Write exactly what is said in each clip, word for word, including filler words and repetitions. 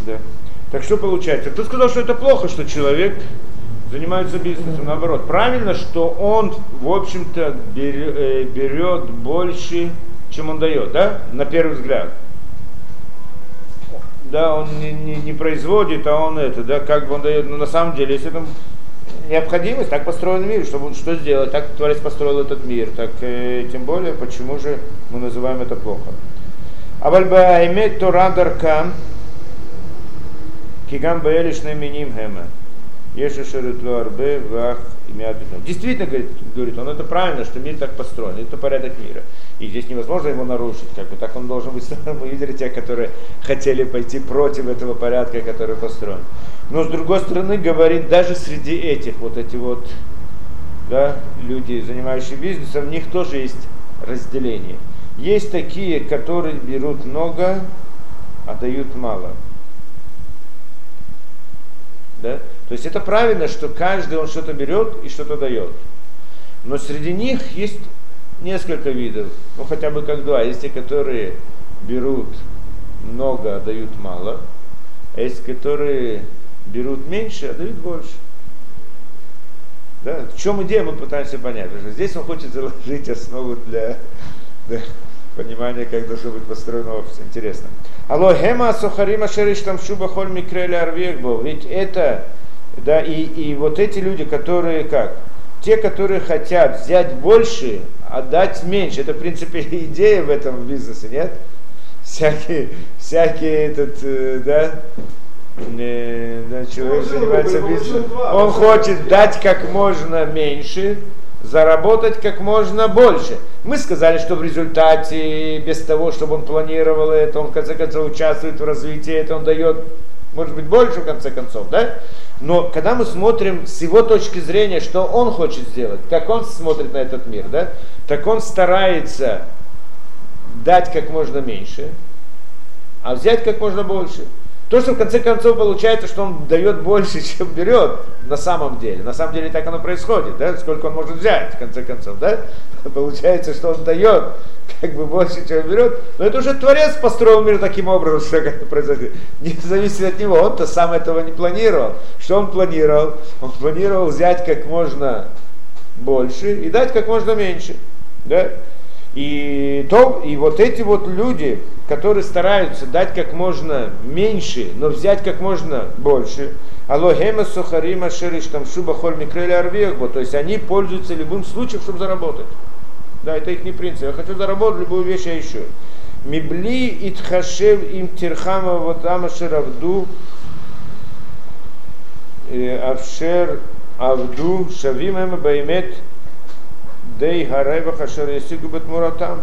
Да. Так что получается? Кто сказал, что это плохо, что человек занимается бизнесом? Наоборот, правильно, что он, в общем-то, берет больше, чем он дает, да? На первый взгляд. Да, он не, не, не производит, а он это, да, как бы он дает. Но на самом деле, если это необходимость, так построен мир, чтобы что сделать, так Творец построил этот мир, так э, тем более, почему же мы называем это плохо? Абальба имеет Тора дарка, кигам баэлишны миним хэма. Действительно, говорит, говорит он, это правильно, что мир так построен, это порядок мира. И здесь невозможно его нарушить, как бы так он должен быть. Мы видели тех, которые хотели пойти против этого порядка, который построен. Но с другой стороны, говорит, даже среди этих, вот эти вот, да, люди, занимающие бизнесом, в них тоже есть разделение. Есть такие, которые берут много, а дают мало. Да? То есть это правильно, что каждый он что-то берет и что-то дает. Но среди них есть несколько видов, ну хотя бы как два. Есть те, которые берут много, а дают мало. А есть, которые берут меньше, а дают больше. Да? В чем идея, мы пытаемся понять. Потому что здесь он хочет заложить основу для, для понимания, как должно быть построено общество. Интересно. Алло, хема сухарима шериш там шуба холь микрели арвегбо. Ведь это, да, и, и вот эти люди, которые как? Те, которые хотят взять больше, а дать меньше. Это, в принципе, идея в этом бизнесе, нет? Всякие, всякие этот, да, э, да, человек занимается бизнесом. Он хочет дать как можно меньше, заработать как можно больше. Мы сказали, что в результате, без того, чтобы он планировал это, он в конце концов участвует в развитии, это он дает, может быть, больше в конце концов, да? Но когда мы смотрим с его точки зрения, что он хочет сделать, как он смотрит на этот мир, да, так он старается дать как можно меньше, а взять как можно больше. То, что в конце концов получается, что он дает больше, чем берет, на самом деле. На самом деле так оно происходит, да? Сколько он может взять, в конце концов, да? Получается, что он дает как бы больше, чем берет. Но это уже Творец построил мир таким образом, что это произойдет. Не зависит от него, он-то сам этого не планировал. Что он планировал? Он планировал взять как можно больше и дать как можно меньше, да? И, то, и вот эти вот люди, которые стараются дать как можно меньше, но взять как можно больше, алохема сухарима шериш там шуба холь микрели арвехбо, то есть они пользуются любым случаем, чтобы заработать. Да, это их не принцип. Я хочу заработать любую вещь, я ищу. Мибли итхашев им тирхама вот амашер авду авшер авду шавим эм баймет Дей гарайва хашер ясигу бетмуратам.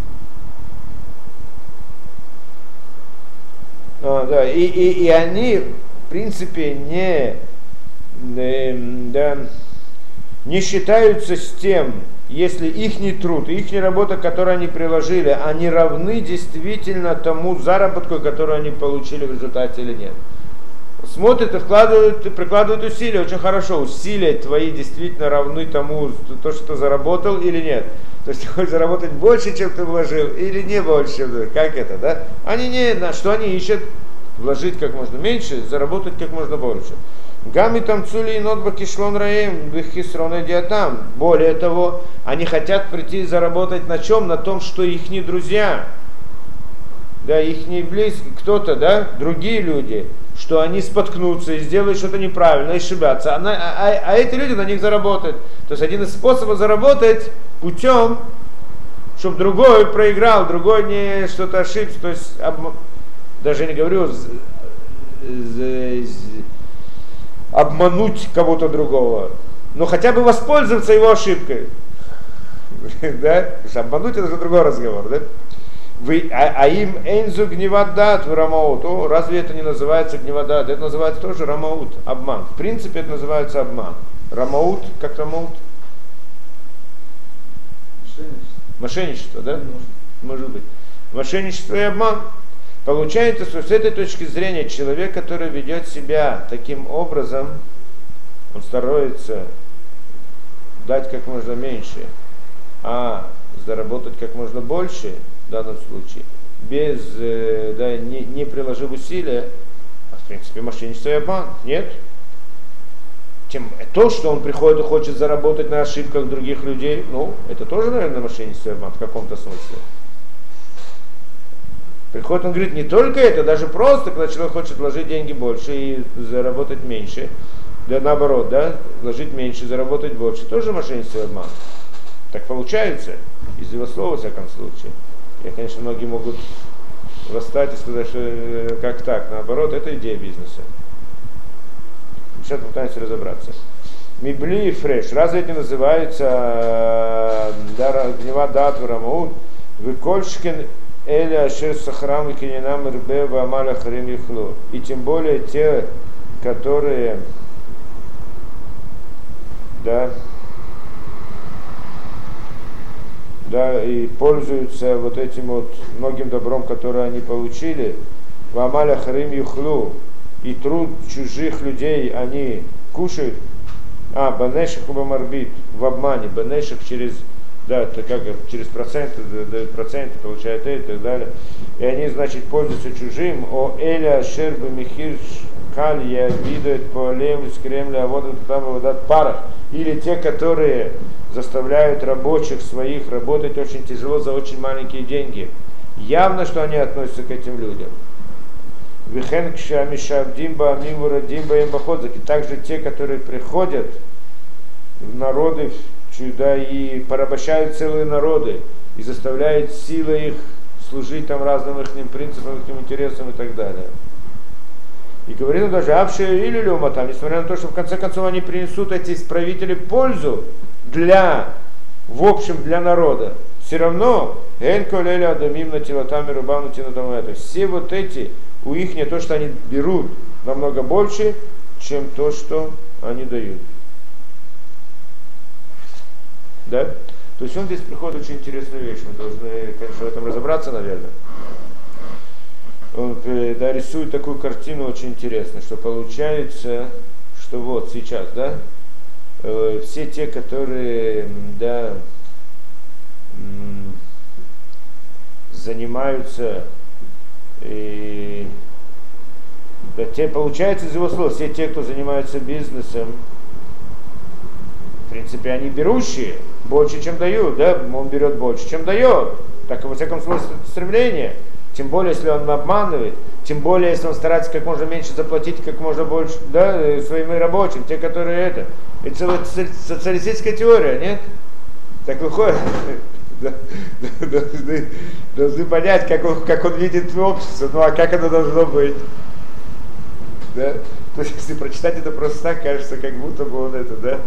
А, да, и, и, и они, в принципе, не, не, да, не считаются с тем, если их не труд, их не работа, которую они приложили, они равны действительно тому заработку, который они получили в результате или нет. Смотрят и вкладывают, и прикладывают усилия, очень хорошо, усилия твои действительно равны тому, то, что ты заработал или нет. То есть ты хочешь заработать больше, чем ты вложил, или не больше, чем ты, как это, да? Они не, на что они ищут? Вложить как можно меньше, заработать как можно больше. Гами там цули и нотба кишлон раем, бихисрон диатам. Более того, они хотят прийти и заработать на чем? На том, что их не друзья, да, их не близкие, кто-то, да, другие люди, что они споткнутся и сделают что-то неправильно, и ошибятся, а, на, а, а эти люди на них заработают. То есть один из способов заработать путем, чтобы другой проиграл, другой не что-то ошибся, то есть об, даже не говорю з, з, з, обмануть кого-то другого, но хотя бы воспользоваться его ошибкой. Да? Обмануть это уже другой разговор, да? Вы, а, а им энзу гневадат в рамаут. О, разве это не называется гневадат? Это называется тоже рамаут, обман. В принципе, это называется обман. Рамаут, как рамаут? Мошенничество. Мошенничество, да? Может. Может быть. Мошенничество и обман. Получается, что с этой точки зрения человек, который ведет себя таким образом, он старается дать как можно меньше, а заработать как можно больше, в данном случае, без, да, не, не приложив усилия, принципе, мошенничество и обман. Нет? Тем, то, что он приходит и хочет заработать на ошибках других людей, ну, это тоже, наверное, мошенничество и обман в каком-то смысле. Приходит, он говорит, не только это, даже просто, когда человек хочет вложить деньги больше и заработать меньше, да наоборот, да, вложить меньше, заработать больше, тоже мошенничество и обман. Так получается, из его слова, во всяком случае. И, конечно, многие могут восстать и сказать, что как так, наоборот, это идея бизнеса. Сейчас попытаемся разобраться. Мибли и фреш. Разве это называется гнева дат врамаут? Выкольшкин эля ашер сахрам и кининам рбе вамаля харим ихлу. И тем более те, которые, да, да, и пользуются вот этим вот многим добром, которое они получили, вамаля харим ихлу. И труд чужих людей они кушают, а, банешек убамарбит, в обмане, банешек через, да, это как, через проценты, дают проценты, получают это и так далее. И они, значит, пользуются чужим, о эля шербы михир калья видует по лем из Кремля, а вот там выдат парах. Или те, которые заставляют рабочих своих работать очень тяжело за очень маленькие деньги. Явно, что они относятся к этим людям. И также те, которые приходят в народы, да, и порабощают целые народы, и заставляют силой их служить там разным их принципам, их интересам и так далее. И говорит он даже, авши или люма там, несмотря на то, что в конце концов они принесут эти правители пользу для, в общем, для народа, все равно, все вот эти, у их не то, что они берут намного больше, чем то, что они дают. Да? То есть он здесь приходит очень интересную вещь. Мы должны, конечно, в этом разобраться, наверное. Он, да, рисует такую картину очень интересную, что получается, что вот сейчас, да, э, все те, которые, да, м- занимаются и да, те, получается из его слов, все те, кто занимаются бизнесом, в принципе, они берущие больше, чем дают, да, он берет больше, чем дает, так во всяком случае стремление, тем более, если он обманывает, тем более, если он старается как можно меньше заплатить, как можно больше, да, своим рабочим, те, которые это, это целая социалистическая теория, нет? Так выходит. Должны, должны понять, как он, как он видит общество, ну а как оно должно быть. Да? То есть, если прочитать это просто так, кажется, как будто бы он это, да,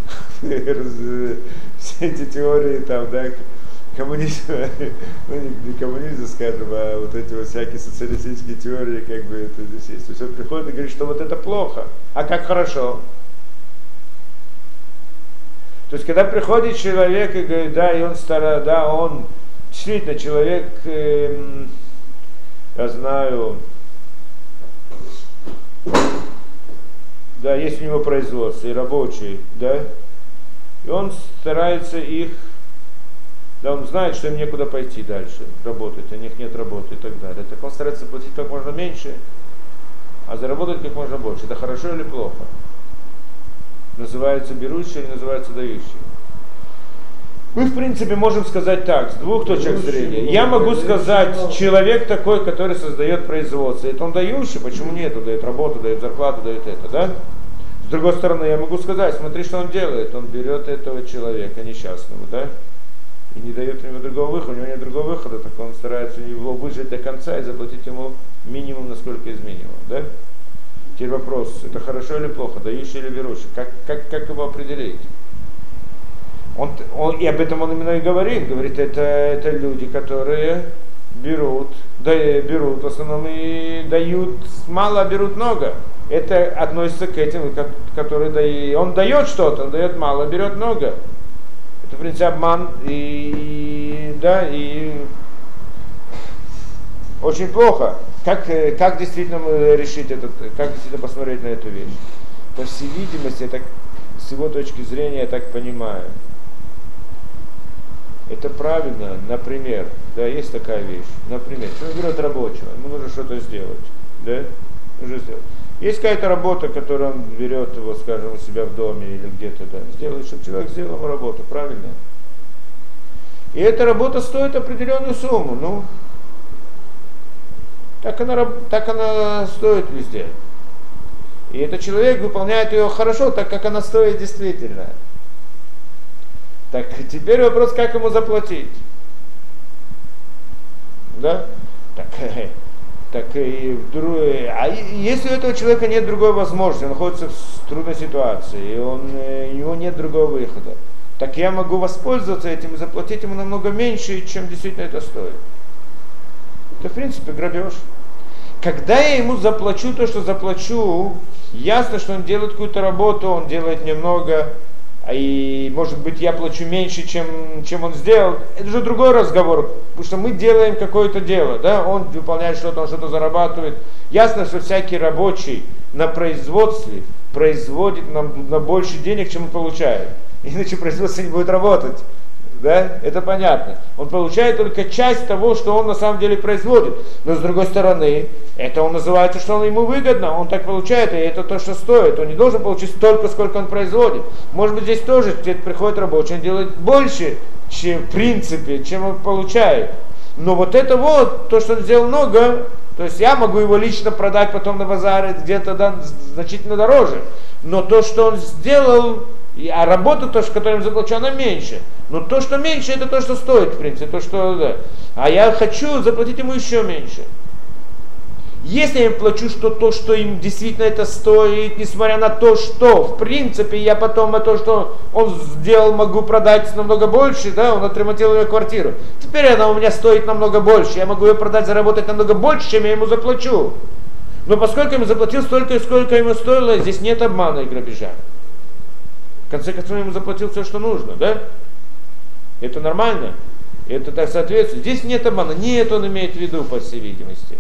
все эти теории там, да, коммунизма, ну не, не коммунизма, скажем, а вот эти вот всякие социалистические теории, как бы это здесь есть. То есть он приходит и говорит, что вот это плохо, а как хорошо. То есть, когда приходит человек и говорит, да, и он старый, да, он действительно человек, э, я знаю, да, есть у него производство и рабочие, да, и он старается их, да, он знает, что им некуда пойти дальше работать, у них нет работы и так далее. Так он старается платить как можно меньше, а заработать как можно больше. Это хорошо или плохо? Называется берущий или называется дающий? Мы, в принципе, можем сказать так, с двух точек зрения. Я могу сказать, человек такой, который создает производство, это он дающий, почему нет? Он дает работу, дает зарплату, дает это, да? С другой стороны, я могу сказать, смотри, что он делает. Он берет этого человека несчастного, да? И не дает ему другого выхода, у него нет другого выхода, так он старается его выжить до конца и заплатить ему минимум, насколько из минимума, да? Теперь вопрос, это хорошо или плохо, дающий или берущий? Как, как, как его определить? Он, он, и об этом он именно и говорит. Говорит, это, это люди, которые берут, да, берут в основном и дают мало, а берут много. Это относится к этим, которые дают. Он дает что-то, он дает мало, берет много. Это, в принципе, обман и, да, и очень плохо. Как, как действительно решить этот, как действительно посмотреть на эту вещь? По всей видимости, это, с его точки зрения, я так понимаю, это правильно, например, да, есть такая вещь, например, человек берет рабочего, ему нужно что-то сделать, да? уже сделал. Есть какая-то работа, которую он берет его, скажем, у себя в доме или где-то, да, сделает, чтобы человек сделал ему работу, правильно? И эта работа стоит определенную сумму, ну, так она, так она стоит везде. И этот человек выполняет ее хорошо, так как она стоит действительно. Так теперь вопрос, как ему заплатить. Да? Так, так и вдруг, а если у этого человека нет другой возможности, он находится в трудной ситуации, и он, у него нет другого выхода, так я могу воспользоваться этим и заплатить ему намного меньше, чем действительно это стоит. Это, в принципе, грабеж. Когда я ему заплачу то, что заплачу, ясно, что он делает какую-то работу, он делает немного, и, может быть, я плачу меньше, чем, чем он сделал. Это уже другой разговор, потому что мы делаем какое-то дело, да? Он выполняет что-то, он что-то зарабатывает. Ясно, что всякий рабочий на производстве производит нам на больше денег, чем он получает. Иначе производство не будет работать. Да? Это понятно. Он получает только часть того, что он на самом деле производит. Но с другой стороны, это он называется, что он ему выгодно. Он так получает, и это то, что стоит. Он не должен получить столько, сколько он производит. Может быть, здесь тоже где-то приходит рабочий, он делает больше, чем в принципе, чем он получает. Но вот это вот, то, что он сделал много, то есть я могу его лично продать потом на базаре где-то да, значительно дороже. Но то, что он сделал, а работа, то, которой я заплачу, она меньше. Но то, что меньше, это то, что стоит, в принципе. То, что, да. А я хочу заплатить ему еще меньше. Если я им плачу что то, что им действительно это стоит, несмотря на то, что, в принципе, я потом то, что он сделал, могу продать намного больше, да, он отремонтировал ее квартиру. Теперь она у меня стоит намного больше. Я могу ее продать, заработать намного больше, чем я ему заплачу. Но поскольку я ему заплатил столько, сколько ему стоило, здесь нет обмана и грабежа. В конце концов, я ему заплатил все, что нужно, да? Это нормально? Это так соответствует. Здесь нет обмана. Нет, он имеет в виду, по всей видимости.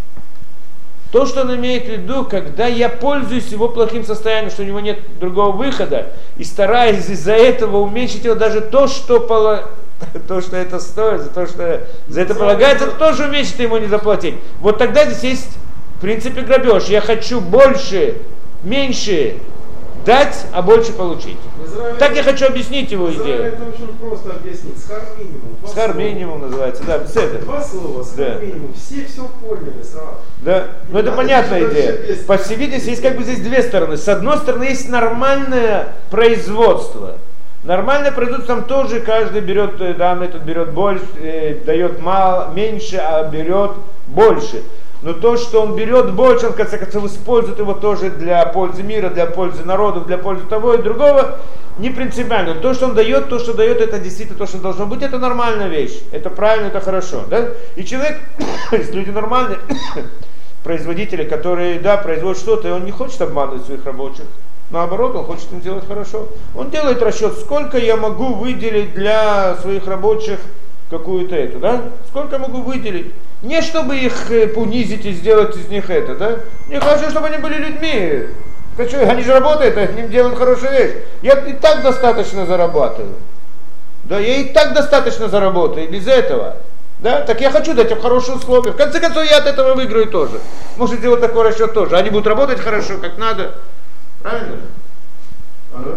То, что он имеет в виду, когда я пользуюсь его плохим состоянием, что у него нет другого выхода, и стараюсь из-за этого уменьшить его даже то, что, поло... то, что это стоит, за то, что за это полагается, это тоже уменьшить ему не заплатить. Вот тогда здесь есть, в принципе, грабеж. Я хочу больше, меньше дать, а больше получить. Израиль, так я хочу объяснить его идею. Это очень просто объяснить. Схар минимум. Схар минимум называется, да. Два слова, схар да. минимум. Все все поняли сразу. Да. Ну это понятная идея. По всей видимости, есть как бы здесь две стороны. С одной стороны, есть нормальное производство. Нормальное производство там тоже каждый берет, да, этот берет больше, э, дает мало, меньше, а берет больше. Но то, что он берет больше, он в конце концов использует его тоже для пользы мира, для пользы народов, для пользы того и другого, не принципиально. То, что он дает, то, что дает, это действительно то, что должно быть, это нормальная вещь. Это правильно, это хорошо. Да? И человек, если люди нормальные, производители, которые, да, производят что-то, и он не хочет обманывать своих рабочих. Наоборот, он хочет им делать хорошо. Он делает расчет, сколько я могу выделить для своих рабочих какую-то эту, да? Сколько я могу выделить? Не чтобы их унизить и сделать из них это, да? Не хочу, чтобы они были людьми. Хочу, они же работают, они делают хорошую вещь. Я и так достаточно зарабатываю. Да, я и так достаточно заработаю, без этого. Да, так я хочу дать им хорошие условия. В конце концов, я от этого выиграю тоже. Может сделать такой расчет тоже. Они будут работать хорошо, как надо. Правильно? Ага.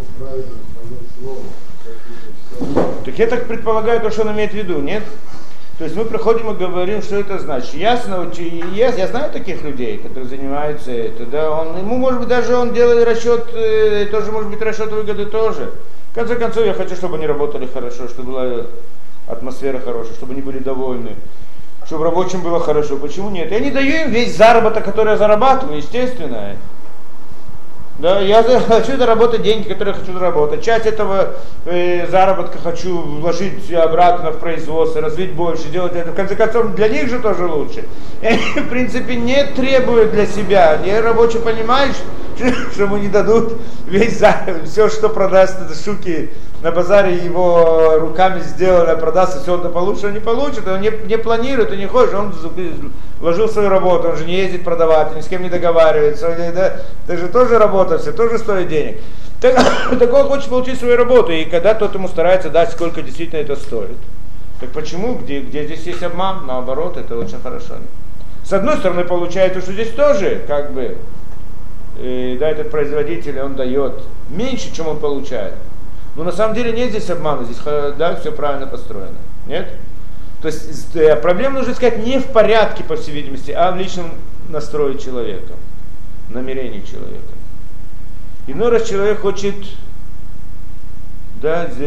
Так я так предполагаю то, что он имеет в виду, нет? То есть мы приходим и говорим, что это значит. Ясно, я, я знаю таких людей, которые занимаются этим, да, он, ему, может быть, даже он делает расчет, э, тоже может быть расчет выгоды тоже. В конце концов, я хочу, чтобы они работали хорошо, чтобы была атмосфера хорошая, чтобы они были довольны, чтобы рабочим было хорошо. Почему нет? Я не даю им весь заработок, который я зарабатываю, естественно. Да, я хочу заработать деньги, которые я хочу заработать. Часть этого э, заработка хочу вложить обратно в производство, развить больше, делать это. В конце концов, для них же тоже лучше. И они, в принципе, не требуют для себя. Не рабочий понимаешь, что ему не дадут весь заработок, все, что продаст это шуки на базаре, его руками сделано, продастся, все он получит, он не получит, он не, не планирует, он не хочет, он вложил свою работу, он же не ездит продавать, ни с кем не договаривается, да, это же тоже работа, все тоже стоит денег. Так, так он хочет получить свою работу, и когда тот ему старается дать, сколько действительно это стоит. Так почему, где, где здесь есть обман, наоборот, это очень хорошо. С одной стороны, получается, что здесь тоже, как бы, э, да, этот производитель, он дает меньше, чем он получает. Но на самом деле нет здесь обмана, здесь, да, все правильно построено. Нет? То есть проблема, нужно сказать, не в порядке, по всей видимости, а в личном настрое человека, намерении человека. Иной раз человек хочет, да,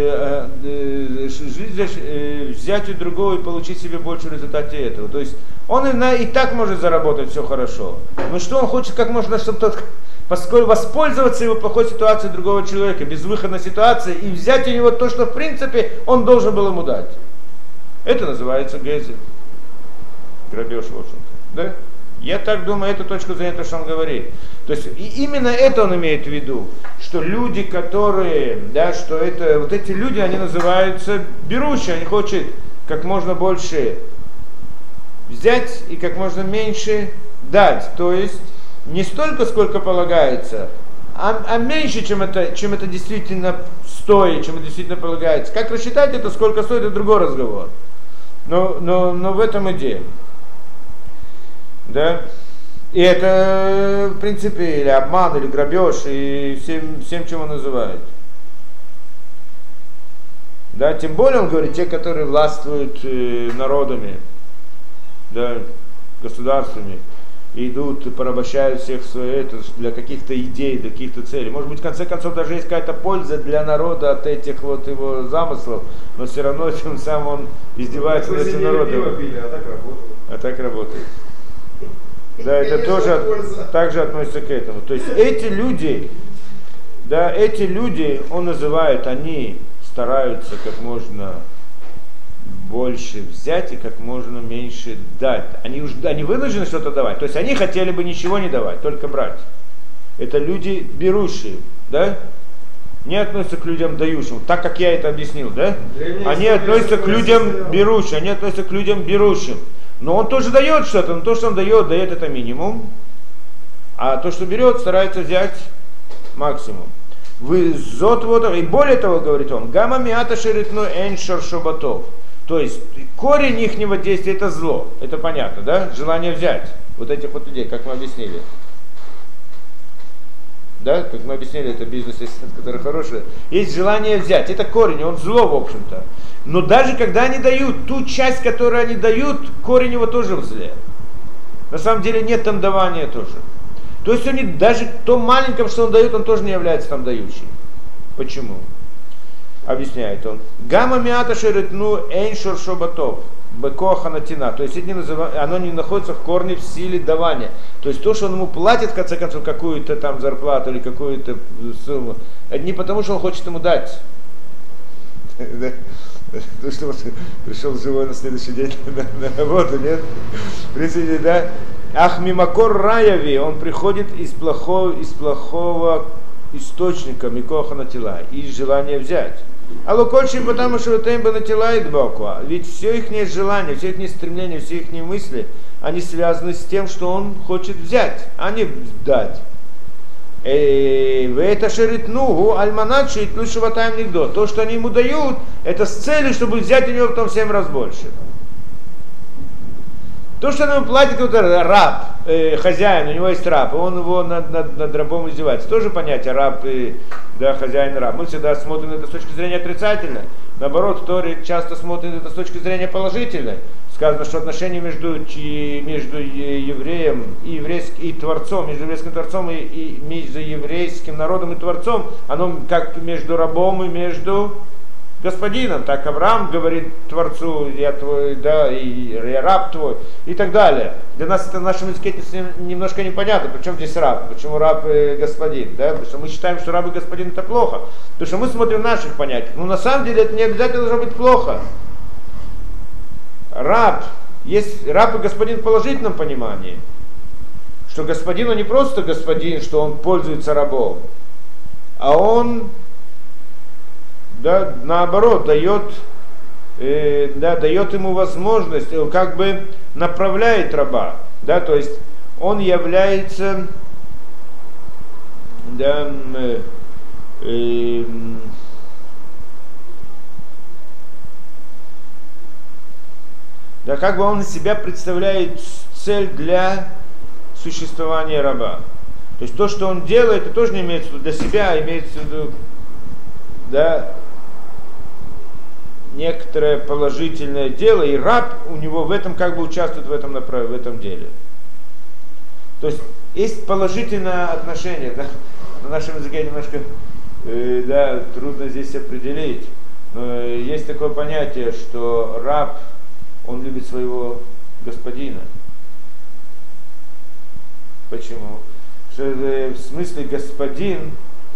жизнь взять у другого и получить себе больше в результате этого. То есть он и, и так может заработать все хорошо. Но что он хочет, как можно, чтобы тот... поскольку воспользоваться его плохой ситуацией другого человека, безвыходной ситуации, и взять у него то, что в принципе он должен был ему дать. Это называется гезель. Грабеж, в общем-то. Да? Я так думаю, это точка зрения, то, что он говорит. То есть и именно это он имеет в виду, что люди, которые, да, что это, вот эти люди, они называются берущие, они хотят как можно больше взять и как можно меньше дать. То есть не столько, сколько полагается, а, а меньше, чем это, чем это действительно стоит, чем это действительно полагается. Как рассчитать это, сколько стоит, это другой разговор. Но, но, но в этом идея. Да? И это, в принципе, или обман, или грабеж, и всем, всем чем он называет. Да? Тем более, он говорит, те, которые властвуют э, народами, да, государствами, идут, порабощают всех свои, это, для каких-то идей, для каких-то целей. Может быть, в конце концов, даже есть какая-то польза для народа от этих вот его замыслов, но все равно тем самым он издевается над этим народом. Пили, а так работает. А так работает. Да, это тоже также относится к этому. То есть эти люди, да, эти люди, он называет, они стараются как можно больше взять и как можно меньше дать. Они, уж, они вынуждены что-то давать. То есть они хотели бы ничего не давать, только брать. Это люди берущие, да? Не относятся к людям дающим, так как я это объяснил, да? Они относятся к людям берущим, они относятся к людям берущим. Но он тоже дает что-то, но то, что он дает, дает это минимум. А то, что берет, старается взять максимум. Вы зот вот, и более того, говорит он, гамма миата шеритну эншор шобатов. То есть корень ихнего действия это зло. Это понятно, да? Желание взять вот этих вот людей, как мы объяснили. Да, как мы объяснили, это бизнес, который хороший. Есть желание взять, это корень, он зло, в общем-то. Но даже когда они дают, ту часть, которую они дают, корень его тоже в зле. На самом деле нет там давания тоже. То есть они, даже в том маленьком, что он дает, он тоже не является там дающим. Почему? Объясняет он. Гамма миата шеритну эйншор шобатов. Бекоха натина. То есть это не назыв... оно не находится в корне в силе давания. То есть то, что он ему платит, в конце концов, какую-то там зарплату или какую-то сумму, это не потому, что он хочет ему дать. То, что пришел живой на следующий день на работу, нет? В принципе, да. Ах мимакор раяви, он приходит из плохого, из плохого источника, микоха натила, из желания взять. А лукольши, потому что темба натила и дбоква. Ведь все их желания, все их стремления, все их мысли, они связаны с тем, что он хочет взять, а не дать. В это шеритнугу альманат шит лучше ватаем никто. То, что они ему дают, это с целью, чтобы взять у него потом в семь раз больше. То, что он ему платит, вот раб, э, хозяин, у него есть раб, и он его над, над, над рабом издевается. Тоже понятие раб и да, хозяин и раб. Мы всегда смотрим на это с точки зрения отрицательной. Наоборот, в Торе часто смотрим на это с точки зрения положительной. сказано, что отношения между, между евреем и, еврейским, и Творцом, между еврейским Творцом и, и между еврейским народом и Творцом, оно как между рабом и между господином. Так Авраам говорит Творцу, я твой, да, и я раб твой, и так далее. Для нас это в нашем языке немножко непонятно, причем здесь раб, почему раб и господин, да? Потому что мы считаем, что раб и господин это плохо, потому что мы смотрим наших понятий. Но на самом деле это не обязательно должно быть плохо. Раб, есть раб и господин в положительном понимании, что господин он не просто господин, что он пользуется рабом, а он, да, наоборот, дает, э, да, дает ему возможность, как бы направляет раба, да, то есть он является, да, э, э, да, как бы он из себя представляет цель для существования раба. То есть то, что он делает, это тоже не имеется в виду для себя, а имеется в виду, да, некоторое положительное дело, и раб у него в этом как бы участвует в этом, в этом деле. То есть есть положительное отношение, да? На нашем языке немножко э, да, трудно здесь определить, но есть такое понятие, что раб, он любит своего господина. Почему? Что в смысле господин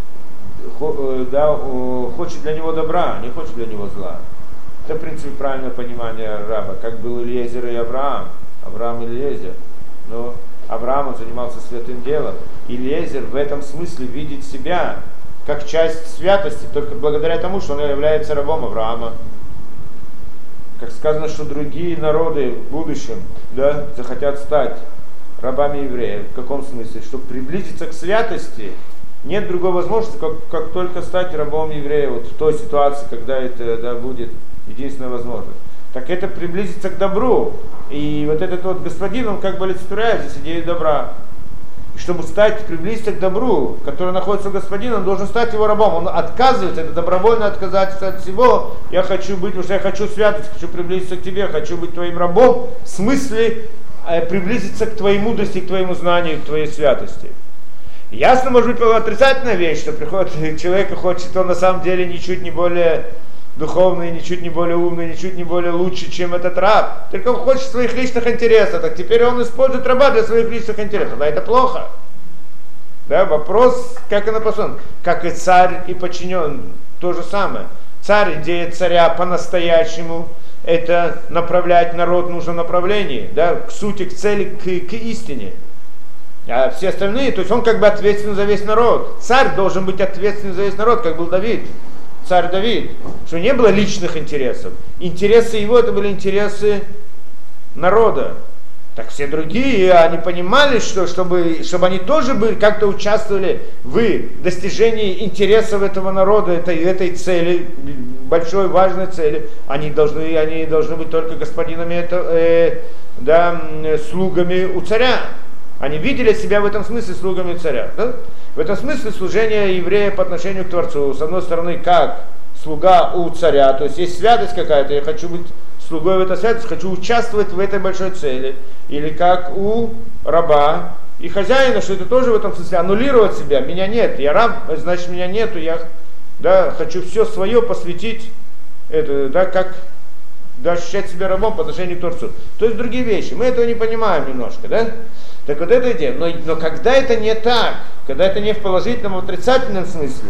да, хочет для него добра, не хочет для него зла. Это, в принципе, правильное понимание раба, как был Элиезер и Авраам. Авраам и Элиезер. Но Авраам, он занимался святым делом. Элиезер в этом смысле видит себя как часть святости, только благодаря тому, что он является рабом Авраама. Как сказано, что другие народы в будущем, да, захотят стать рабами евреев. В каком смысле? Чтобы приблизиться к святости, нет другой возможности, как, как только стать рабом еврея, вот в той ситуации, когда это, да, будет единственная возможность. Так это приблизиться к добру. И вот этот вот господин, он как бы олицетворяет здесь идею добра. И чтобы стать, приблизиться к добру, который находится у господина, он должен стать его рабом. Он отказывается, это добровольное отказательство от всего. Я хочу быть, потому что я хочу святость, хочу приблизиться к тебе, хочу быть твоим рабом. В смысле э, приблизиться к твоей мудрости, к твоему знанию, к твоей святости. Ясно, может быть, отрицательная вещь, что приходит человек и хочет, он на самом деле ничуть не более духовный, ничуть не более умный, ничуть не более лучше, чем этот раб. Только он хочет своих личных интересов, так теперь он использует раба для своих личных интересов. Да, это плохо. Да, вопрос, как и написан, как и царь и подчинен, то же самое. Царь, идея царя по-настоящему, это направлять народ в нужном направлении, да, к сути, к цели, к, к истине. А все остальные, то есть он как бы ответственен за весь народ. Царь должен быть ответственен за весь народ, как был Давид. Царь Давид, что не было личных интересов. Интересы его, это были интересы народа. Так все другие, они понимали, что чтобы, чтобы они тоже были, как-то участвовали в достижении интересов этого народа, этой, этой цели, большой важной цели. Они должны, они должны быть только господинами, это, э, да, слугами у царя. Они видели себя в этом смысле слугами царя. Да? В этом смысле служение еврея по отношению к Творцу, с одной стороны, как слуга у царя, то есть есть святость какая-то, я хочу быть слугой в этой святости, хочу участвовать в этой большой цели, или как у раба и хозяина, что это тоже в этом смысле аннулировать себя, меня нет, я раб, значит меня нету, я, да, хочу все свое посвятить, это, да, как да, ощущать себя рабом по отношению к Творцу. То есть другие вещи, мы этого не понимаем немножко, да? Так вот это идея. Но, но когда это не так, когда это не в положительном, а в отрицательном смысле,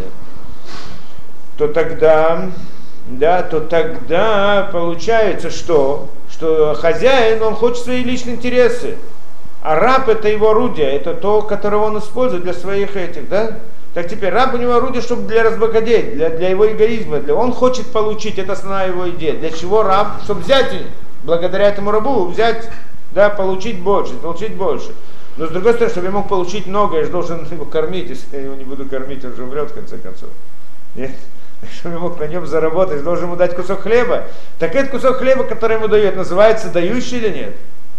то тогда, да, то тогда получается, что, что хозяин, он хочет свои личные интересы, а раб это его орудие, это то, которое он использует для своих этих, да? Так теперь раб у него орудие, чтобы для разбогатеть, для, для его эгоизма, для, он хочет получить, это основная его идея. Для чего раб? Чтобы взять, благодаря этому рабу, взять, да, получить больше, получить больше. Но с другой стороны, чтобы я мог получить много, я же должен его кормить, если я его не буду кормить, он же умрет в конце концов. Нет? Чтобы я мог на нем заработать, я должен ему дать кусок хлеба. Так этот кусок хлеба, который ему дает, называется дающий или нет?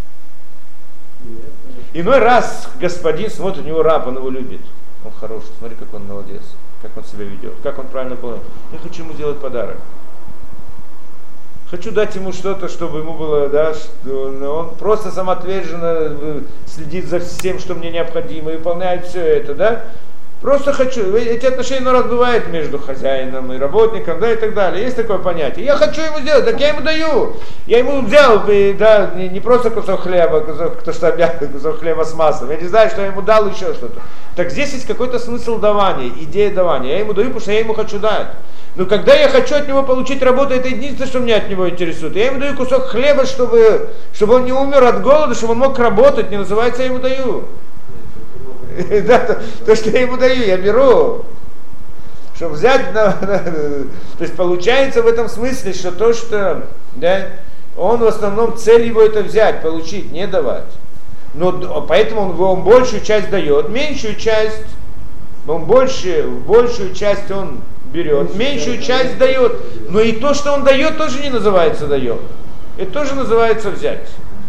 Нет. Иной раз господин смотрит, у него раб, он его любит. Он хороший, смотри, как он молодец, как он себя ведет, как он правильно понял. Я хочу ему сделать подарок. хочу дать ему что-то, чтобы ему было, да, что он просто самоотверженно следит за всем, что мне необходимо, и выполняет все это, да. Просто хочу, эти отношения, ну, раз бывает между хозяином и работником, да, и так далее. Есть такое понятие. Я хочу ему сделать, так я ему даю. Я ему взял, и, да, не, не просто кусок хлеба, кусок, кто что обязан, кусок хлеба с маслом. Я не знаю, что я ему дал еще что-то. Так здесь есть какой-то смысл давания, идея давания. Я ему даю, потому что я ему хочу дать. Но когда я хочу от него получить работу, это единственное, что меня от него интересует. Я ему даю кусок хлеба, чтобы, чтобы он не умер от голода, чтобы он мог работать. Не называется, я ему даю. Да, то, то, что я ему даю, я беру. Чтобы взять, на, на, то есть получается в этом смысле, что то, что, да, он в основном цель его это взять, получить, не давать. Но поэтому он, он большую часть дает, меньшую часть, он больше, большую часть он берет, меньшую часть дает. Но и то, что он дает, тоже не называется дает. Это тоже называется взять.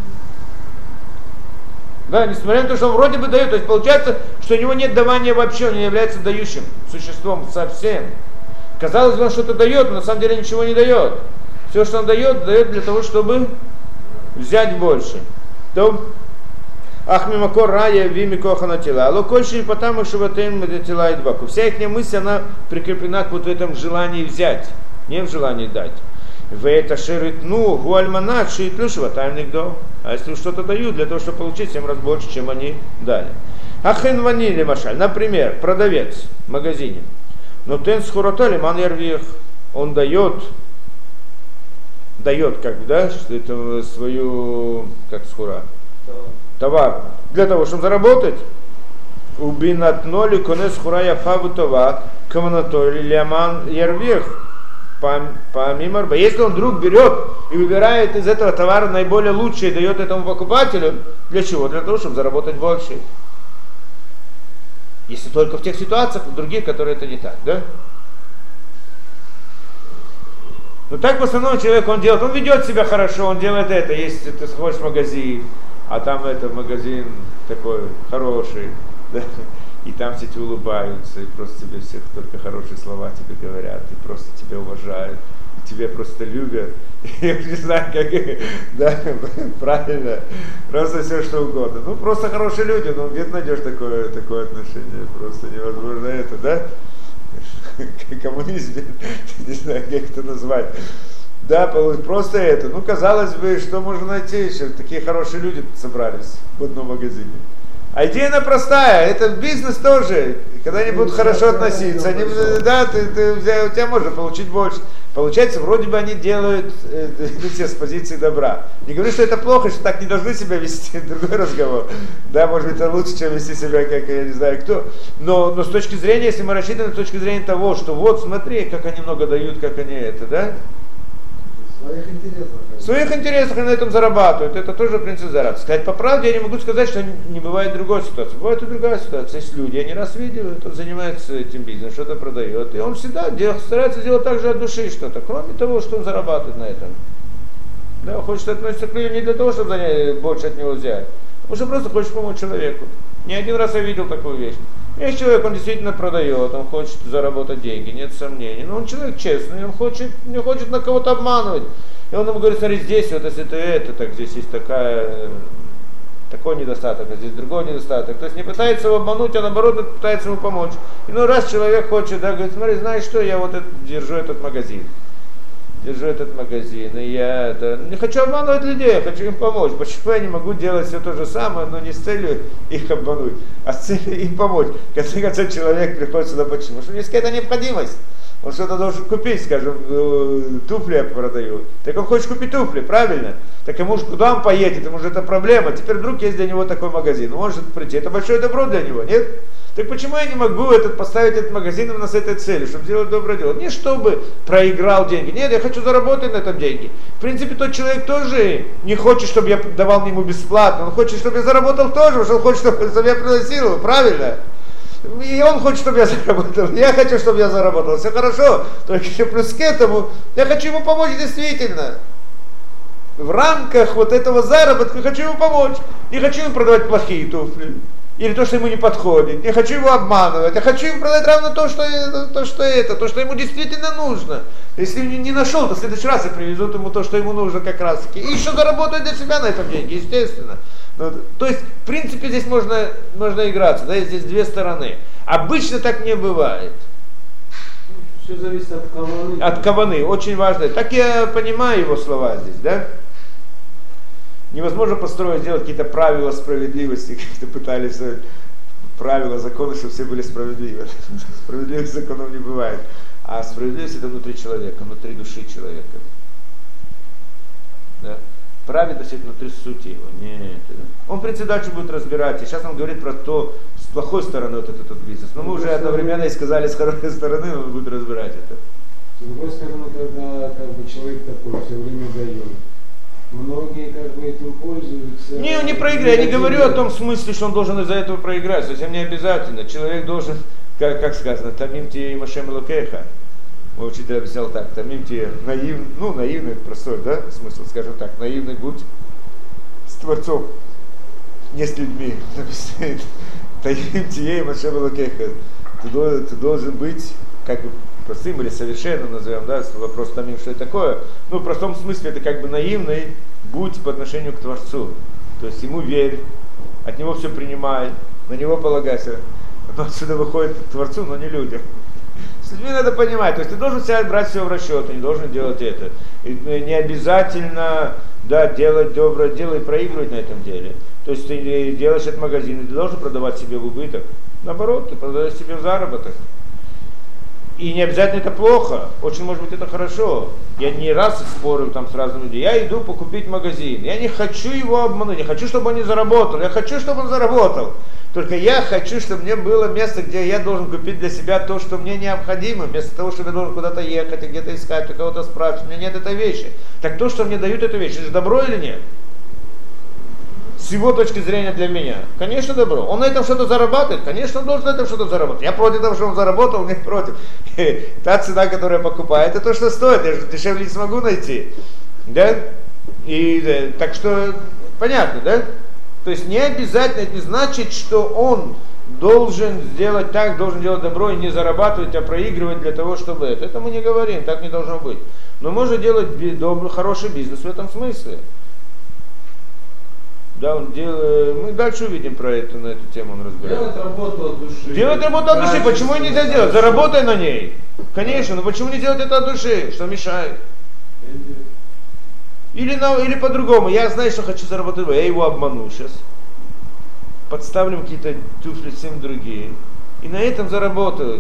Да, несмотря на то, что он вроде бы дает, то есть получается, что у него нет давания вообще, он не является дающим существом совсем. Казалось бы, он что-то дает, но на самом деле ничего не дает. Все, что он дает, дает для того, чтобы взять больше. То Ахмимакор рая вими кохана тела. Алло кольши потому, что вот им тела и дваку. Вся их мысль, она прикреплена к вот в этом желании взять, не в желании дать. В это ширит ну гуальманат шиит люшева таймник до. А если что-то дают для того, чтобы получить семь раз больше, чем они дали. Ахен ванили машаль. Например, продавец в магазине. Но тен схуротали ман ярвих. Он дает, дает как бы, да, что это свою, как схура, товар, для того, чтобы заработать. Убинатноли конес хурая фаву това каманатоли ляман ярвих. Помимо, если он вдруг берет и выбирает из этого товара наиболее лучшее и дает этому покупателю, для чего? Для того, чтобы заработать больше. Если только в тех ситуациях, в других, которые это не так, да? Но так в основном человек, он делает, он ведет себя хорошо, он делает это, если ты сходишь в магазин, а там это магазин такой хороший, да? И там все тебе улыбаются, и просто тебе всех только хорошие слова тебе говорят, и просто тебя уважают, и тебя просто любят. Я не знаю, как, да, правильно, просто все что угодно. Ну, просто хорошие люди, ну, где ты найдешь такое, такое отношение, просто невозможно это, да? Коммунизм, не знаю, как это назвать. Да, просто это. Ну, казалось бы, что можно найти еще, такие хорошие люди собрались в одном магазине. А идея она простая, это бизнес тоже, когда они будут хорошо относиться, они, да, ты, ты, у тебя можно получить больше. Получается, вроде бы они делают э, с позиции добра. Не говорю, что это плохо, что так не должны себя вести, другой разговор. Да, может быть, это лучше, чем вести себя, как я не знаю кто. Но, но с точки зрения, если мы рассчитываем с точки зрения того, что вот смотри, как они много дают, как они это, да? В своих интересах. В своих интересах они на этом зарабатывают. Это тоже, в принципе, заработок. Сказать по правде, я не могу сказать, что не бывает другой ситуации. Бывает и другая ситуация. Есть люди, я не раз видел, он занимается этим бизнесом, что-то продает. И он всегда делает, старается делать так же от души что-то, кроме того, что он зарабатывает на этом. Да, он хочет относиться к людям не для того, чтобы занять, больше от него взять, а потому что просто хочет помочь человеку. Не один раз я видел такую вещь. Есть человек, он действительно продает, он хочет заработать деньги, нет сомнений. Но он человек честный, он хочет, не хочет на кого-то обманывать. И он ему говорит, смотри, здесь вот если ты это, так здесь есть такая, такой недостаток, а здесь другой недостаток. То есть не пытается его обмануть, а наоборот пытается ему помочь. И ну раз человек хочет, да, говорит, смотри, знаешь что, я вот это, держу этот магазин. Держу этот магазин, и я это, не хочу обманывать людей, я хочу им помочь. Почему я не могу делать все то же самое, но не с целью их обмануть, а с целью им помочь? В конце концов, человек приходит сюда почему? Потому что есть какая-то необходимость. Он что-то должен купить, скажем, туфли я продаю. Так он хочет купить туфли, правильно? Так ему же куда он поедет, ему же это проблема. Теперь вдруг есть для него такой магазин, он может прийти. Это большое добро для него, нет? Так почему я не могу этот, поставить этот магазин именно с этой целью, чтобы сделать доброе дело? Не чтобы проиграл деньги. Нет, я хочу заработать на этом деньги. В принципе, тот человек тоже не хочет, чтобы я давал ему бесплатно. Он хочет, чтобы я заработал тоже, потому что он хочет, чтобы я приносил его, правильно? И он хочет, чтобы я заработал. Я хочу, чтобы я заработал. Все хорошо. Только еще плюс к этому, я хочу ему помочь действительно. В рамках вот этого заработка хочу ему помочь. Не хочу ему продавать плохие туфли. Или то, что ему не подходит. Не хочу его обманывать. Я хочу ему продать равно то, что, то, что это, то, что ему действительно нужно. Если не нашел, то в следующий раз я привезут ему то, что ему нужно как раз таки. И еще заработать для себя на этом деньги, естественно. Ну, то есть, в принципе, здесь можно, можно играться. Да, здесь две стороны. Обычно так не бывает. Все зависит от каваны. От каваны, очень важно. Так я понимаю его слова здесь, да? Невозможно построить, сделать какие-то правила справедливости, как-то пытались правила, законы, чтобы все были справедливы. Справедливых законов не бывает. А справедливость это внутри человека, внутри души человека. Да? Праведность это внутри сути его. Нет. Он председатель будет разбирать. И сейчас он говорит про то, с плохой стороны вот этот, этот бизнес. Но мы уже одновременно и сказали с хорошей стороны, он будет разбирать это. С другой стороны, когда как бы, человек такой все время дает. Многие как бы этим пользуются. Не, он не проиграет. Я не говорю о том смысле, что он должен из-за этого проиграть. Совсем не обязательно. Человек должен, как, как сказано, тамим ти и машем элокеха. Мой учитель объяснял так, тамим ти наив, ну наивный, простой, да, смысл, скажем так, наивный будь с Творцом, не с людьми. Написано, тамим ти и машем элокеха. Ты должен, ты должен быть, как бы, простым или совершенным назовем, да, вопрос тамим, что это такое. Ну, в простом смысле это как бы наивный будь по отношению к Творцу. То есть ему верь, от него все принимай, на него полагайся. Но отсюда выходит к Творцу, но не людям. С людьми надо понимать, то есть ты должен себя брать все в расчет, ты не должен делать это. И не обязательно, да, делать доброе дело и проигрывать на этом деле. То есть ты делаешь этот магазин, и ты должен продавать себе в убыток. Наоборот, ты продаешь себе в заработок. И не обязательно это плохо, очень может быть это хорошо. Я не раз спорю там с разными людьми. Я иду покупить магазин. Я не хочу его обмануть, не хочу, чтобы он не заработал. Я хочу, чтобы он заработал. Только я хочу, чтобы мне было место, где я должен купить для себя то, что мне необходимо. Вместо того, чтобы я должен куда-то ехать и где-то искать, у кого-то спрашивать. У меня нет этой вещи. Так то, что мне дают эту вещь, это же добро или нет? С его точки зрения для меня, конечно, добро. Он на этом что-то зарабатывает, конечно, он должен на этом что-то заработать. Я против того, что он заработал, не против. Та цена, которую я покупаю, это то, что стоит, я же дешевле не смогу найти. Да? И, так что, понятно, да? То есть не обязательно, это не значит, что он должен сделать так, должен делать добро и не зарабатывать, а проигрывать для того, чтобы это. Это мы не говорим, так не должно быть. Но можно делать добрый, хороший бизнес в этом смысле. Да, он делает, мы дальше увидим про это, на эту тему он разбирает. Делать работу от души. Делать работу от души, почему нельзя делать? Заработай на ней. Конечно, но почему не делать это от души? Что мешает? Или, на, или по-другому, я знаю, что хочу заработать, я его обману сейчас. Подставлю какие-то туфли всем другие. И на этом заработаю.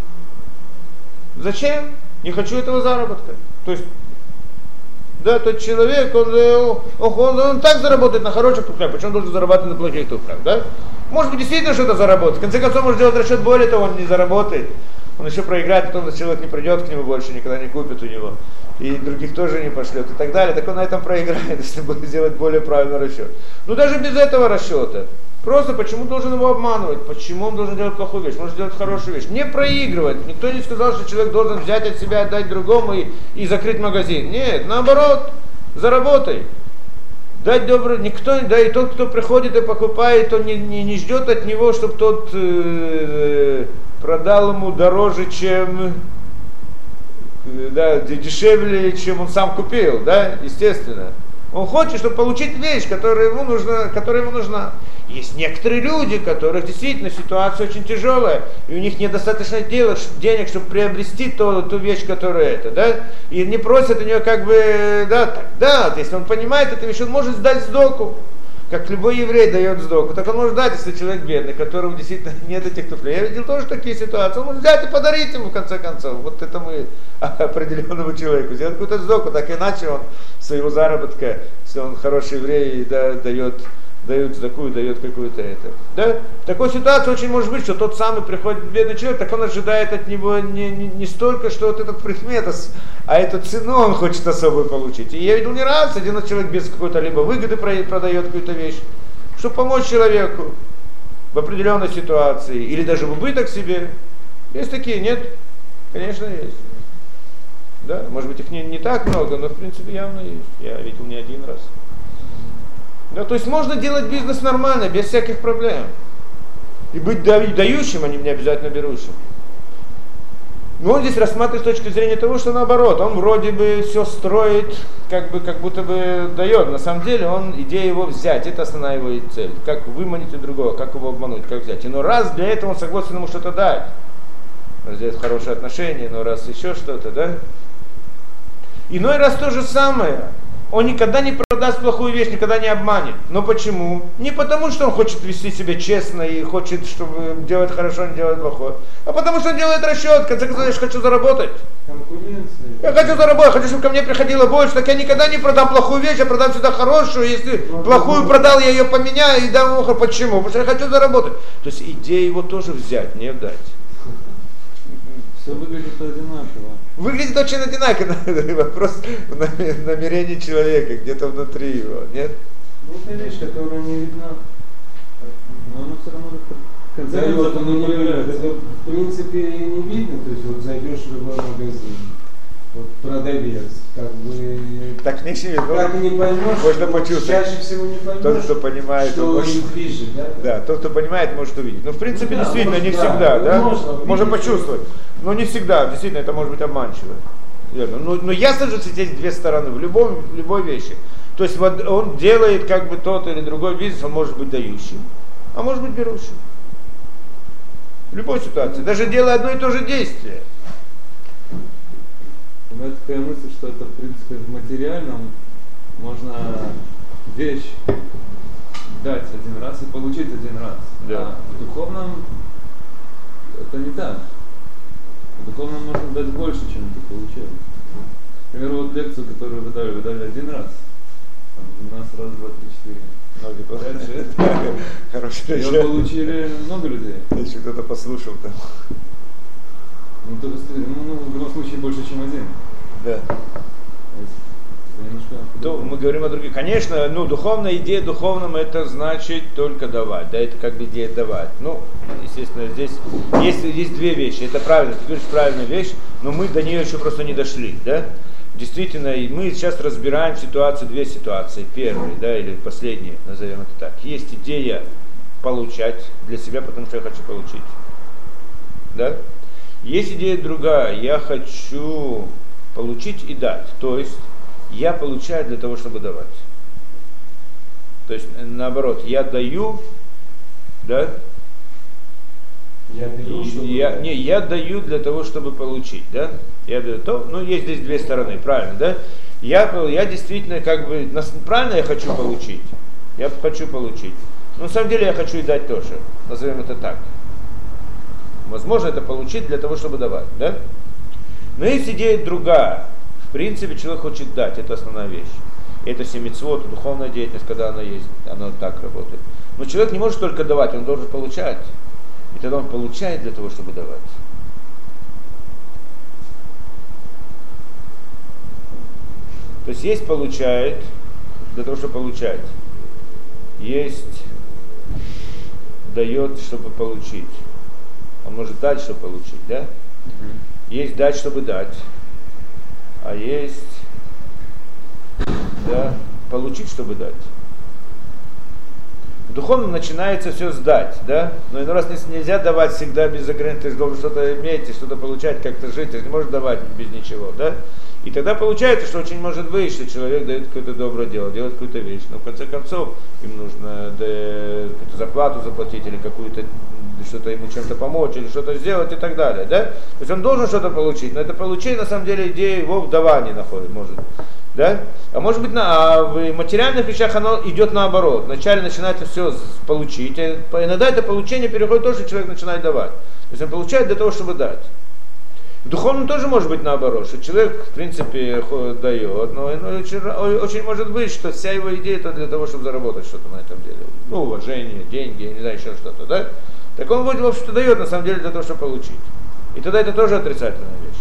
Зачем? Не хочу этого заработка. То есть, да, тот человек, он, он, он, он так заработает на хороших туфлях, почему он должен зарабатывать на плохих туфлях, да? Может быть, действительно что-то заработать. В конце концов, может сделать расчет, более того, он не заработает. Он еще проиграет, потом человек не придет к нему больше, никогда не купит у него. И других тоже не пошлет и так далее. Так он на этом проиграет, если будет сделать более правильный расчет. Но даже без этого расчета. Просто почему должен его обманывать? Почему он должен делать плохую вещь? Может сделать хорошую вещь. Не проигрывать. Никто не сказал, что человек должен взять от себя, отдать другому и, и закрыть магазин. Нет, наоборот, заработай. Дать добрый, никто, да и тот, кто приходит и покупает, он не, не, не ждет от него, чтобы тот э, продал ему дороже, чем, э, да, дешевле, чем он сам купил, да, естественно. Он хочет, чтобы получить вещь, которая ему нужна, которая ему нужна. Есть некоторые люди, у которых действительно ситуация очень тяжелая, и у них недостаточно денег, чтобы приобрести ту, ту вещь, которая это, да, и не просят у нее как бы, да, так, да, если он понимает эту вещь, он может сдать сдоку, как любой еврей дает сдоку, так он может дать, если человек бедный, которому действительно нет этих туфлей. Я видел тоже такие ситуации, он может взять и подарить ему, в конце концов, вот этому определенному человеку, сделать какую-то сдоку, так иначе он своего заработка, если он хороший еврей, да, дает, дает такую, дает какую-то это. Да? В такой ситуации очень может быть, что тот самый приходит бедный человек, так он ожидает от него не, не, не столько, что вот этот предмет, а эту цену он хочет особую получить. И я видел не раз, один человек без какой-то либо выгоды продает какую-то вещь, чтобы помочь человеку в определенной ситуации, или даже в убыток себе. Есть такие, нет? Конечно, есть. Да? Может быть, их не, не так много, но в принципе явно есть. Я видел не один раз. Да, то есть можно делать бизнес нормально, без всяких проблем. И быть дающим, а не обязательно берущим. Но он здесь рассматривает с точки зрения того, что наоборот, он вроде бы все строит, как бы, как будто бы дает. На самом деле он, идея его взять, это основная его цель. Как выманить у другого, как его обмануть, как взять. И но раз для этого он согласен ему что-то дать. Раз сделать хорошие отношения, но раз еще что-то, да? Иной раз то же самое. Он никогда не продаст плохую вещь, никогда не обманет. Но почему? Не потому, что он хочет вести себя честно и хочет, чтобы делать хорошо, а не делать плохое. А потому, что он делает расчет. В конце концов, я же хочу заработать. Конкуренция. Я хочу заработать, хочу, чтобы ко мне приходило больше. Так я никогда не продам плохую вещь, я продам всегда хорошую. Если ну, плохую ну, продал, я ее поменяю и дам ему. Почему? Потому что я хочу заработать. То есть идея его тоже взять, не дать. Все выглядит одинаково. Выглядит очень одинаково. Вопрос в намерении человека, где-то внутри его, нет? Ну, это вещь, которая не видна. Но она все равно в конце концов не проявляется. Это в принципе не видно. То есть вот зайдешь в любой магазин, вот продавец, как бы... Так не видно. Как не поймешь, можно почувствовать. Чаще всего не поймешь, тот, кто понимает, что он может... движет, да? Да, тот, кто понимает, может увидеть. Ну, в принципе, ну, да, действительно, может, не да, всегда, да? Можно, можно почувствовать. Но не всегда, действительно, это может быть обманчиво. Но, но ясно же, что здесь две стороны в, любом, в любой вещи. То есть вот он делает как бы тот или другой бизнес, он может быть дающим, а может быть берущим. В любой ситуации, даже делая одно и то же действие. У меня такая мысль, что это в принципе в материальном можно вещь дать один раз и получить один раз. Да. А в духовном это не так. В духовном можно дать больше, чем ты получил. Например, вот лекцию, которую вы дали, вы дали один раз. Там у нас раз, два, три, четыре. Ноги Пять, шесть. Хорошая Ее получили много людей. Если кто-то послушал там. Ну, то есть, ну, ну, в любом случае больше, чем один. Да. То мы говорим о других. Конечно, ну, духовная идея духовным это значит только давать. Да, это как бы идея давать. Ну, естественно, здесь есть, есть две вещи. Это правильно, ты говоришь правильная вещь, но мы до нее еще просто не дошли, да? Действительно, мы сейчас разбираем ситуацию, две ситуации. Первая, да, или последняя, назовем это так. Есть идея получать для себя, потому что я хочу получить. Да? Есть идея другая. Я хочу получить и дать. То есть я получаю для того, чтобы давать. То есть наоборот, я даю, да? Я даю, чтобы я, не, я даю для того, чтобы получить, да? Я даю то, ну есть здесь две стороны, правильно, да? Я, я действительно как бы, правильно я хочу получить? Я хочу получить. Но на самом деле я хочу и дать тоже. Назовем это так. Возможно, это получить для того, чтобы давать, да? Но есть идея другая. В принципе, человек хочет дать, это основная вещь. Это семицвот, духовная деятельность, когда она есть, она так работает. Но человек не может только давать, он должен получать. И тогда он получает для того, чтобы давать. То есть есть получает для того, чтобы получать. Есть дает, чтобы получить. Он может дать, чтобы получить, да? Mm-hmm. Есть дать, чтобы дать. А есть, да, получить, чтобы дать. В духовном начинается все сдать, да? Но иной раз нельзя давать всегда без ограничений. Ты же должен что-то иметь, что-то получать, как-то жить. Ты не можешь давать без ничего, да? И тогда получается, что очень может быть, что человек дает какое-то доброе дело, делает какую-то вещь. Но в конце концов им нужно да, какую-то зарплату заплатить или какую-то что-то ему чем-то помочь, или что-то сделать и так далее, да? То есть он должен что-то получить, но это получение, на самом деле, идея его в давании находит, может, да? А может быть, на, а в материальных вещах оно идет наоборот. Вначале начинается все получить, и иногда это получение переходит в то, что человек начинает давать. То есть он получает для того, чтобы дать. В духовном тоже может быть наоборот, что человек, в принципе, дает, но, но очень, очень может быть, что вся его идея это для того, чтобы заработать что-то на этом деле. Ну, уважение, деньги, не знаю, еще что-то, да? Так он, в общем-то, дает, на самом деле, для того, чтобы получить. И тогда это тоже отрицательная вещь.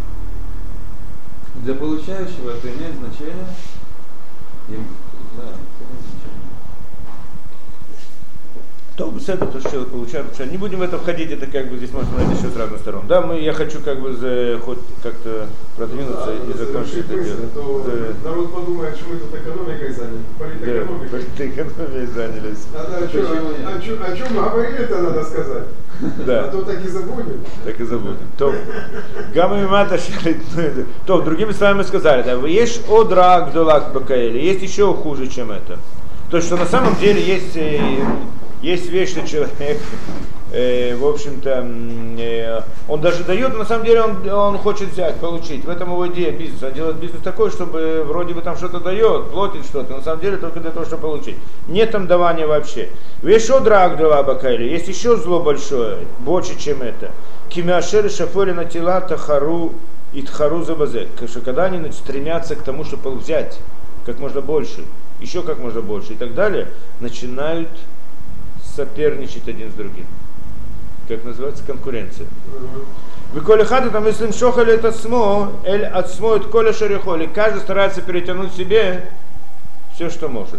Для получающего это имеет значение. И, да, это имеет значение. То с этого то, что человек получает, не будем в это входить, это как бы здесь можно смотреть еще с разных сторон. Да, мы, я хочу как бы за, хоть как-то продвинуться да, и закончить это дело. То да. Народ подумает, что мы тут экономикой занялись, политэкономикой. Да, политэкономией занялись. А, да, что, о, о, чем, о чем мы говорили-то, надо сказать. Да. А то так и забудем. Так и забудем. То, гаммимата шалит, то, другими словами сказали, да, есть одрак долак бакаэли, есть еще хуже, чем это. То есть, что на самом деле есть, есть вещь, что человек, э, в общем-то, э, он даже дает, но на самом деле он, он хочет взять, получить. В этом его идея бизнеса. Он делает бизнес такой, чтобы вроде бы там что-то дает, платит что-то, на самом деле только для того, чтобы получить. Нет там давания вообще. Есть еще драк дала бакайли, есть еще зло большое, больше, чем это. Кимяшер шафори на тела тахару и тхару забазе. Когда они стремятся к тому, чтобы взять как можно больше, еще как можно больше и так далее, начинают соперничать один с другим. Как называется? Конкуренция. Выколи хату там если шохали это смо, эль отсмоет коля шарихоли. Каждый старается перетянуть себе все, что может.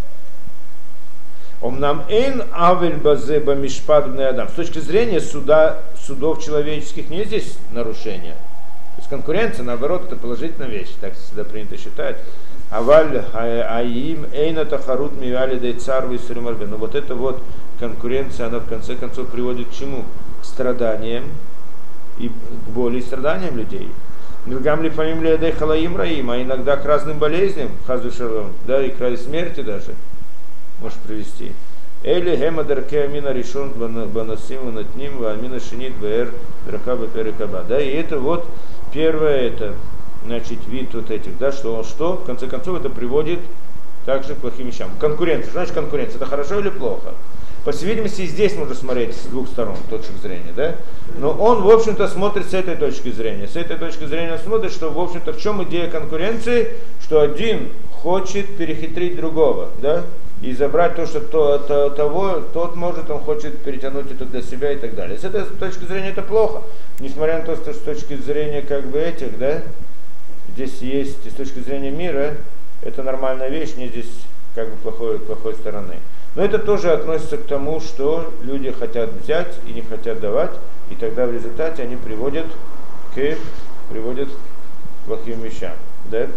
Омнам эйн авель базе бамишпад бней адам. С точки зрения суда, судов человеческих нет здесь нарушения. То есть конкуренция, наоборот, это положительная вещь, так всегда принято считать. Аваль аим эйна тахарут мивали дей царву и сримарбе. Но вот эта вот конкуренция, она в конце концов приводит к чему? К страданиям и к боли и страданиям людей. Милгам ли фамим ли эдей халаим раим, а иногда к разным болезням, хазу шалом, да, и к смерти даже может привести. Эли гема дарке амина решен банасим над ним, амина шинит вэр дракаба перекаба. Да, и это вот первое это. Значит, вид вот этих, да, что он что, в конце концов, это приводит также к плохим вещам. Конкуренция. Значит, конкуренция, это хорошо или плохо? По всей видимости, и здесь можно смотреть с двух сторон, точек зрения, да? Но он, в общем-то, смотрит с этой точки зрения. С этой точки зрения он смотрит, что, в общем-то, в чем идея конкуренции, что один хочет перехитрить другого, да? И забрать то, что то, то, того, тот может, он хочет перетянуть это для себя и так далее. С этой точки зрения это плохо. Несмотря на то, что с точки зрения как бы этих, да, здесь есть, с точки зрения мира, это нормальная вещь, нет здесь как бы плохой, плохой стороны. Но это тоже относится к тому, что люди хотят взять и не хотят давать, и тогда в результате они приводят к, приводят к плохим вещам. Да?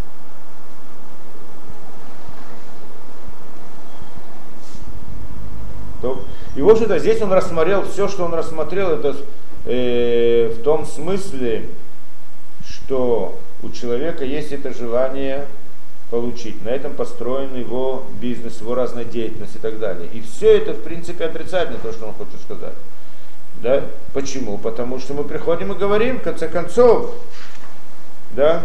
И в общем-то здесь он рассмотрел все, что он рассмотрел, это э, в том смысле, что у человека есть это желание получить. На этом построен его бизнес, его разная деятельность и так далее. И все это, в принципе, отрицательно, то, что он хочет сказать. Да? Почему? Потому что мы приходим и говорим, в конце концов, да,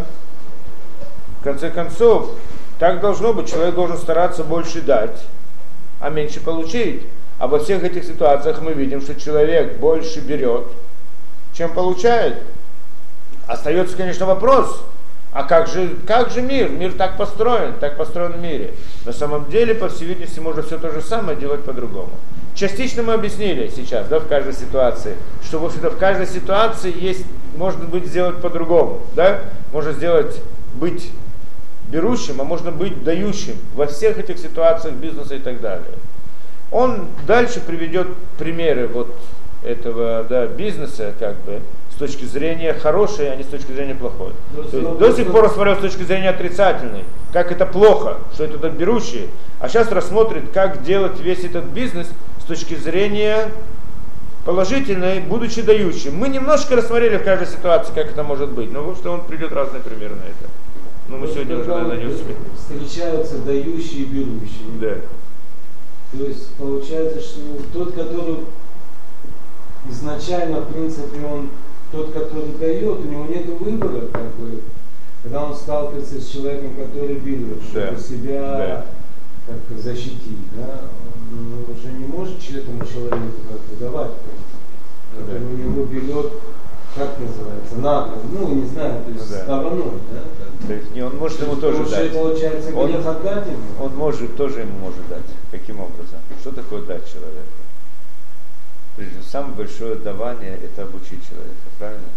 в конце концов, так должно быть, человек должен стараться больше дать, а меньше получить. А во всех этих ситуациях мы видим, что человек больше берет, чем получает. Остается, конечно, вопрос, а как же, как же мир? Мир так построен, так построен в мире. На самом деле, по всей видимости, можно все то же самое делать по-другому. Частично мы объяснили сейчас, да, в каждой ситуации, что, в общем-то, в каждой ситуации есть, можно быть сделать по-другому, да? Можно сделать, быть берущим, а можно быть дающим во всех этих ситуациях бизнеса и так далее. Он дальше приведет примеры вот этого, да, бизнеса, как бы, с точки зрения хорошей, а не с точки зрения плохой. То есть, до сих пор рассмотрел с точки зрения отрицательной, как это плохо, что это берущие, а сейчас рассмотрит, как делать весь этот бизнес с точки зрения положительной, будучи дающим. Мы немножко рассмотрели в каждой ситуации, как это может быть, но вот что он придет разные примеры на это. Но мы сегодня уже, наверное, не успеем. Встречаются дающие и берущие. Да. То есть получается, что тот, который изначально, в принципе, он тот, который дает, у него нет выбора, как бы, когда он сталкивается с человеком, который берет, чтобы да. себя да. как защитить, да, он уже не может этому человеку как-то давать, который да. у него берет, как называется, нагло, ну не знаю, то есть да. стороной, да. То есть не, он может ему тоже Потому дать. Получается, он, отдать ему. он может, тоже ему может дать. Каким образом? Что такое дать человеку? Самое большое давание – это обучить человека, правильно?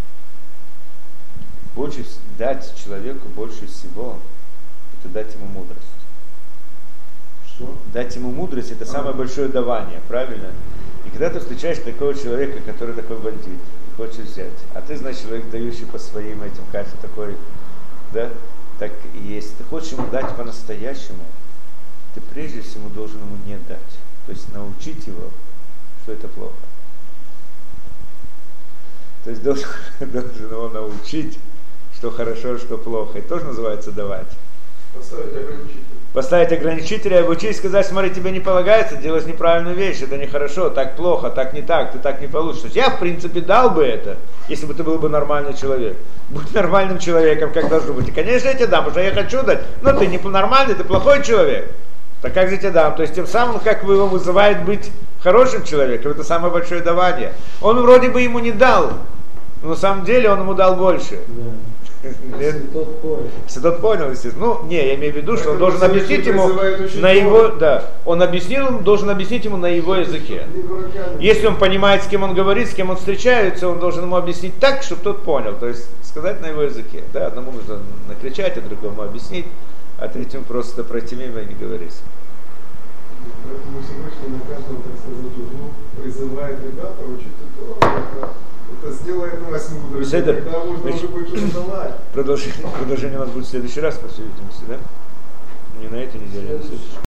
Больше, дать человеку больше всего – это дать ему мудрость. Что? Дать ему мудрость — это самое большое давание, правильно? И когда ты встречаешь такого человека, который такой бандит, и хочешь взять, а ты, значит, человек, дающий по своим этим картам такой, да, так и есть. Ты хочешь ему дать по-настоящему, ты прежде всего должен ему не дать. То есть научить его, что это плохо. То есть должен, должен его научить, что хорошо, что плохо. Это тоже называется давать. Поставить ограничитель. Поставить ограничители, обучить, сказать: смотри, тебе не полагается делать неправильную вещь, это нехорошо, так плохо, так не так, ты так не получишь. Я, в принципе, дал бы это, если бы ты был бы нормальный человек. Будь нормальным человеком, как должно быть. И, конечно, я тебе дам, потому что я хочу дать, но ты не нормальный, ты плохой человек. Так как же тебе дам? То есть тем самым, как бы его вызывает быть хорошим человеком, это самое большое давание. Он вроде бы ему не дал, но на самом деле он ему дал больше. Да. Если тот понял. Если тот понял, естественно. Ну, не, я имею в виду, что он Поэтому должен объяснить ему на его, да, он объяснил, он должен объяснить ему на его языке. Если он понимает, с кем он говорит, с кем он встречается, он должен ему объяснить так, чтобы тот понял, то есть сказать на его языке. Да, одному нужно накричать, а другому объяснить, а третьему просто пройти мимо и не говорить. Поэтому Всевышний на каждом, так сказать, углу призывает ребята учить Тору. Это сделает нас мудрыми, тогда можно уже будет что-то давать. Продолжение, продолжение у нас будет в следующий раз, по всей видимости, да? Не на этой неделе, а на следующей.